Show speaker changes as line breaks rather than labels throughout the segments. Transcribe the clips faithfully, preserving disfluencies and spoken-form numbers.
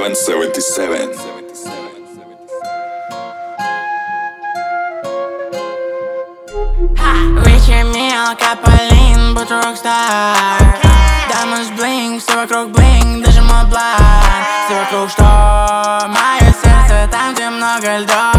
one seventy-seven.
Вечер мелко, Полин, будто рокстар. Diamonds bling, все вокруг блинг, даже мой блан. Все вокруг что? Мое сердце там, где много льдов.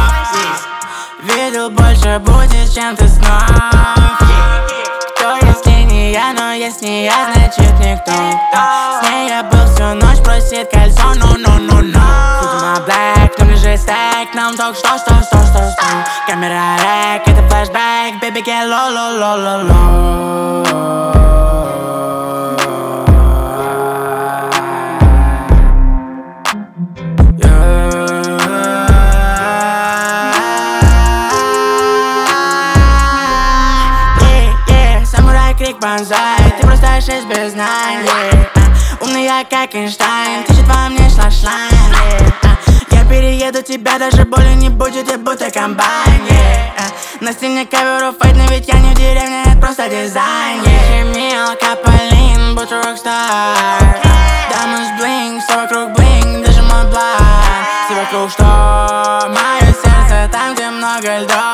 Видел больше будет, чем ты снов. Кто, если не я, но если не я, значит никто. С ней я был всю ночь, просит кольцо, ну-ну-ну-ну. Видимо black, но ближе стек, нам только что, что, что, что, что. Камера рэк, это флешбэк, baby get low, low, low, low, low. Крик банзай, ты просто шесть без знаний, yeah. Умный я как Эйнштейн, течет во мне шлашлайн, yeah. Я перееду тебя, даже боли не будет, я будто комбайн, yeah. На стене коверов фейт, но ведь я не в деревне, это просто дизайн, yeah. Мелко, Полин, будто рокстар. Diamonds bling, все вокруг блинг, даже мой блан. Все вокруг что? Мое сердце там, где много льдов.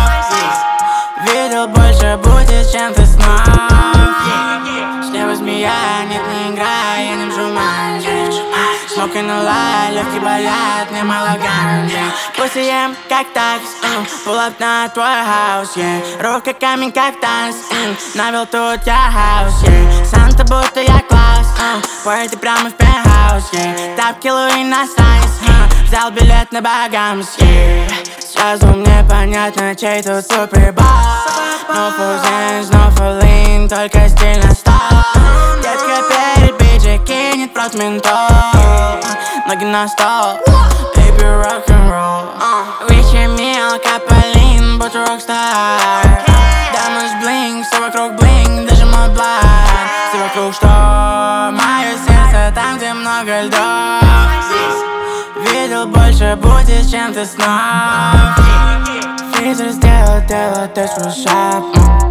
Видел больше будет, чем ты снов. Слева змея, нет, не играй, я не вжимаю. Smoking a lot, легкие болят, мне мало ганджи. После ем как такс, pull up на твой хаус, yeah. Рука камень как танц, навел тут я хаус, yeah. Санта будто я класс, парty прямо в пентхаус, yeah. Тапки Луи на сайнс, взял билет на Багамс, yeah. Сразу мне понятно, чей тут супербол. No full Zens, no full lean, только стильно стал. Детка перед биджи кинет прот ментол. Ноги на стол, baby rock'n'roll. Вечер мелко, Полин, будто рокстар. Diamonds bling, все вокруг блинг, даже мой блан. Все вокруг что? Мое сердце там, где много льдов. Видел больше будет, чем ты снов. Физер сделал дело, ты свой шаг.